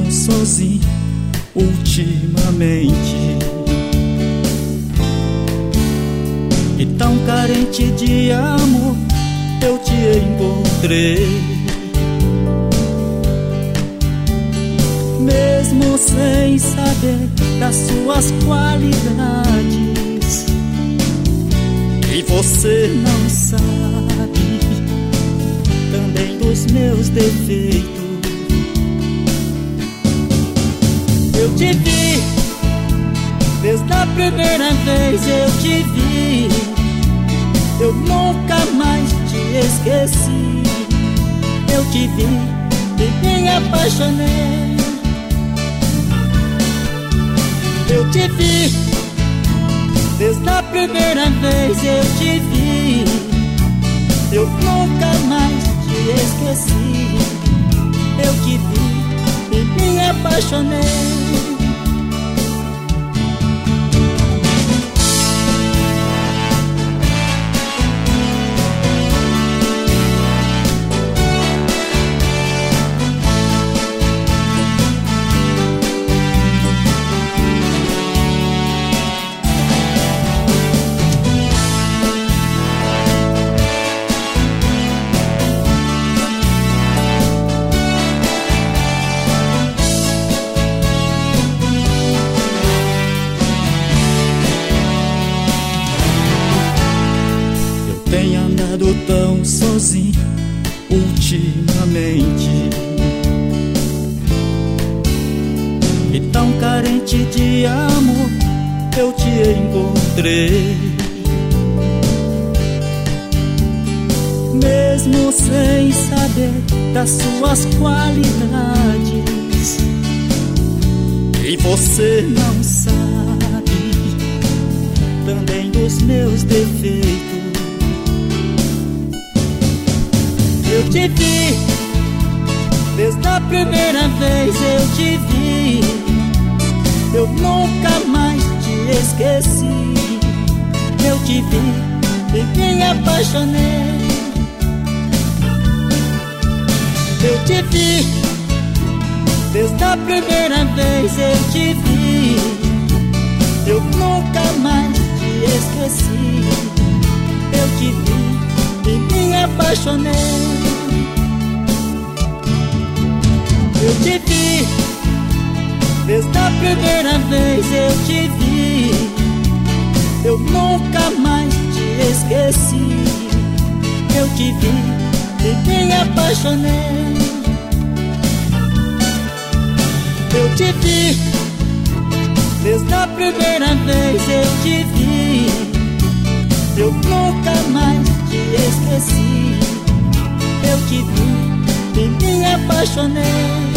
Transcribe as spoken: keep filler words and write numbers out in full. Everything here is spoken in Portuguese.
tão sozinho ultimamente e tão carente de amor eu te encontrei. Mesmo sem saber das suas qualidades, e você não sabe também dos meus defeitos. Eu te vi, desde a primeira vez eu te vi. Eu nunca mais te esqueci. Eu te vi e me apaixonei. Eu te vi, desde a primeira vez eu te vi. Eu nunca mais te esqueci. Eu te vi e me apaixonei. Tenho andado tão sozinho ultimamente e tão carente de amor eu te encontrei. Mesmo sem saber das suas qualidades, e você não sabe também dos meus defeitos. Eu te vi, desde a primeira vez eu te vi. Eu nunca mais te esqueci. Eu te vi e me apaixonei. Eu te vi, desde a primeira vez eu te vi. Eu nunca mais te esqueci. Eu te vi e me apaixonei. Eu te vi, desde a primeira vez eu te vi. Eu nunca mais te esqueci. Eu te vi e me apaixonei. Eu te vi, desde a primeira vez eu te vi. Eu nunca mais te esqueci. Eu te vi e me apaixonei.